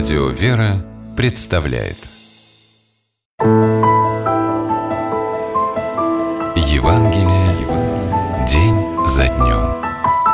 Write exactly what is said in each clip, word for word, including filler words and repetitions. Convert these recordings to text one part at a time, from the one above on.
Радио «Вера» представляет Евангелие, Евангелие день за днем.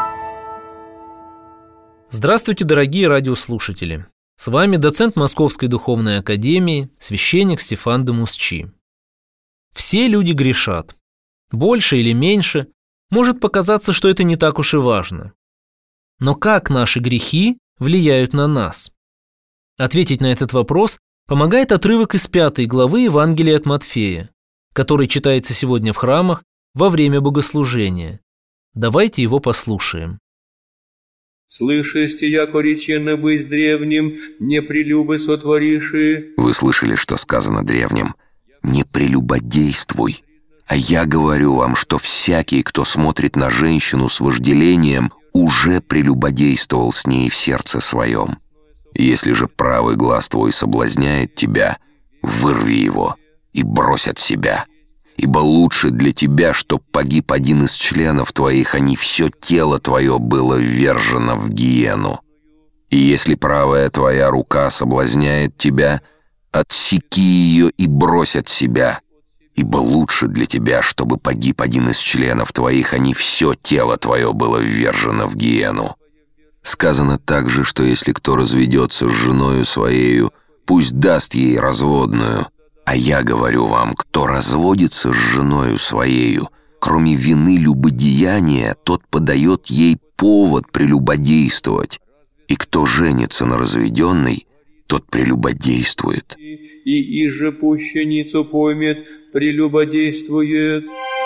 Здравствуйте, дорогие радиослушатели! С вами доцент Московской духовной академии, священник Стефан де Мусчи. Все люди грешат. Больше или меньше, может показаться, что это не так уж и важно. Но как наши грехи влияют на нас? Ответить на этот вопрос помогает отрывок из пятой главы Евангелия от Матфея, который читается сегодня в храмах во время богослужения. Давайте его послушаем. «Слышите, яко речено быть древним, не прелюбы сотвориши». Вы слышали, что сказано древним: «Не прелюбодействуй». А я говорю вам, что всякий, кто смотрит на женщину с вожделением, уже прелюбодействовал с ней в сердце своем. Если же правый глаз твой соблазняет тебя, вырви его и брось от себя. Ибо лучше для тебя, чтоб погиб один из членов твоих, а не все тело твое было ввержено в гиену. И если правая твоя рука соблазняет тебя, отсеки ее и брось от себя. Ибо лучше для тебя, чтобы погиб один из членов твоих, а не все тело твое было ввержено в гиену. Сказано также, что если кто разведется с женою своею, пусть даст ей разводную. А я говорю вам, кто разводится с женою своею, кроме вины любодеяния, тот подает ей повод прелюбодействовать. И кто женится на разведенной, тот прелюбодействует. И иже пущеницу поймет, прелюбодействует».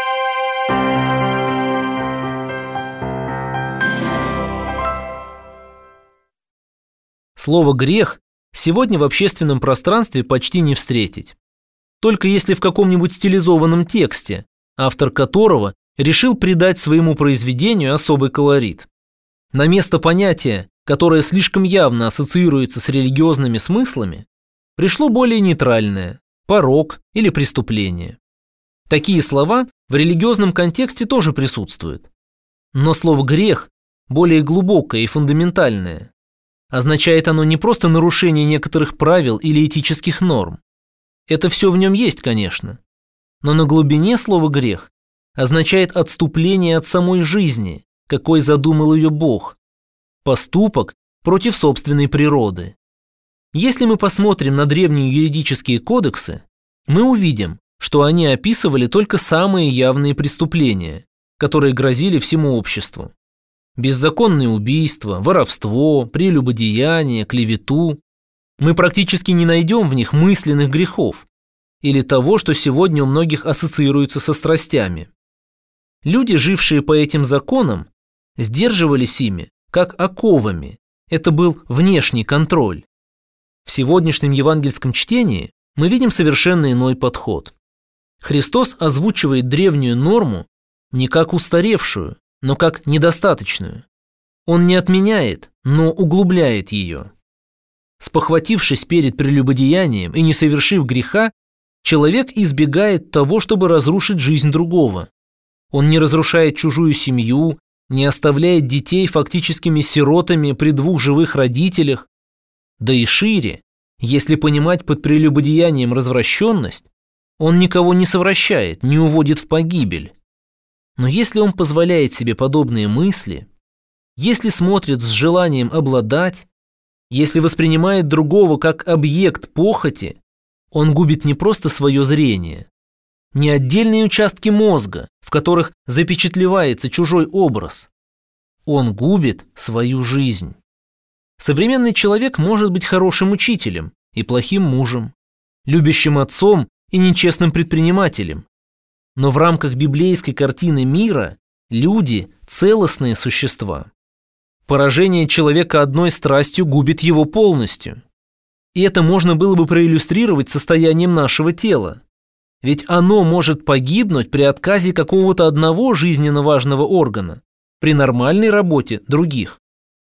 Слово «грех» сегодня в общественном пространстве почти не встретить. Только если в каком-нибудь стилизованном тексте, автор которого решил придать своему произведению особый колорит. На место понятия, которое слишком явно ассоциируется с религиозными смыслами, пришло более нейтральное – порок или преступление. Такие слова в религиозном контексте тоже присутствуют. Но слово «грех» более глубокое и фундаментальное. Означает оно не просто нарушение некоторых правил или этических норм. Это все в нем есть, конечно. Но на глубине слово «грех» означает отступление от самой жизни, какой задумал ее Бог. Поступок против собственной природы. Если мы посмотрим на древние юридические кодексы, мы увидим, что они описывали только самые явные преступления, которые грозили всему обществу. Беззаконные убийства, воровство, прелюбодеяние, клевету. Мы практически не найдем в них мысленных грехов или того, что сегодня у многих ассоциируется со страстями. Люди, жившие по этим законам, сдерживались ими, как оковами. Это был внешний контроль. В сегодняшнем евангельском чтении мы видим совершенно иной подход. Христос озвучивает древнюю норму не как устаревшую, но как недостаточную. Он не отменяет, но углубляет ее. Спохватившись перед прелюбодеянием и не совершив греха, человек избегает того, чтобы разрушить жизнь другого. Он не разрушает чужую семью, не оставляет детей фактическими сиротами при двух живых родителях. Да и шире, если понимать под прелюбодеянием развращенность, он никого не совращает, не уводит в погибель. Но если он позволяет себе подобные мысли, если смотрит с желанием обладать, если воспринимает другого как объект похоти, он губит не просто свое зрение, не отдельные участки мозга, в которых запечатлевается чужой образ. Он губит свою жизнь. Современный человек может быть хорошим учителем и плохим мужем, любящим отцом и нечестным предпринимателем. Но в рамках библейской картины мира люди – целостные существа. Поражение человека одной страстью губит его полностью. И это можно было бы проиллюстрировать состоянием нашего тела. Ведь оно может погибнуть при отказе какого-то одного жизненно важного органа, при нормальной работе других.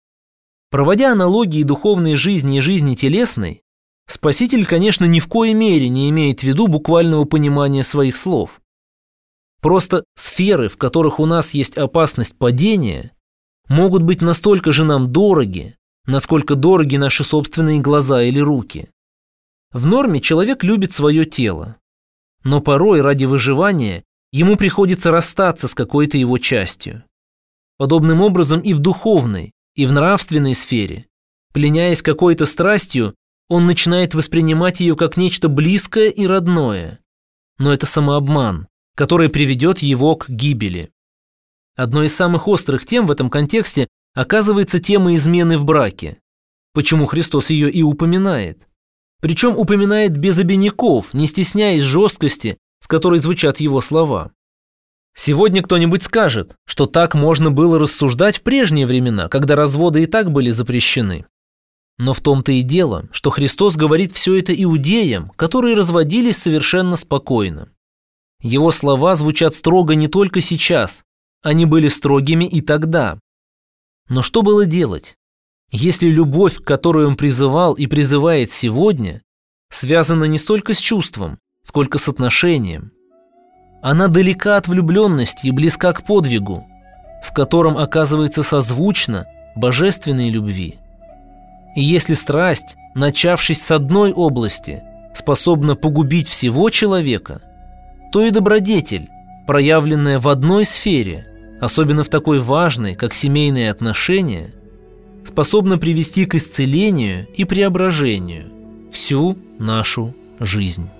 Проводя аналогии духовной жизни и жизни телесной, Спаситель, конечно, ни в коей мере не имеет в виду буквального понимания своих слов. Просто сферы, в которых у нас есть опасность падения, могут быть настолько же нам дороги, насколько дороги наши собственные глаза или руки. В норме человек любит свое тело, но порой ради выживания ему приходится расстаться с какой-то его частью. Подобным образом и в духовной, и в нравственной сфере, пленяясь какой-то страстью, он начинает воспринимать ее как нечто близкое и родное. Но это самообман, который приведет его к гибели. Одной из самых острых тем в этом контексте оказывается тема измены в браке. Почему Христос ее и упоминает? Причем упоминает без обиняков, не стесняясь жесткости, с которой звучат его слова. Сегодня кто-нибудь скажет, что так можно было рассуждать в прежние времена, когда разводы и так были запрещены. Но в том-то и дело, что Христос говорит все это иудеям, которые разводились совершенно спокойно. Его слова звучат строго не только сейчас, они были строгими и тогда. Но что было делать, если любовь, к которой он призывал и призывает сегодня, связана не столько с чувством, сколько с отношением? Она далека от влюбленности и близка к подвигу, в котором оказывается созвучно божественной любви. И если страсть, начавшись с одной области, способна погубить всего человека, то и добродетель, проявленная в одной сфере, особенно в такой важной, как семейные отношения, способна привести к исцелению и преображению всю нашу жизнь.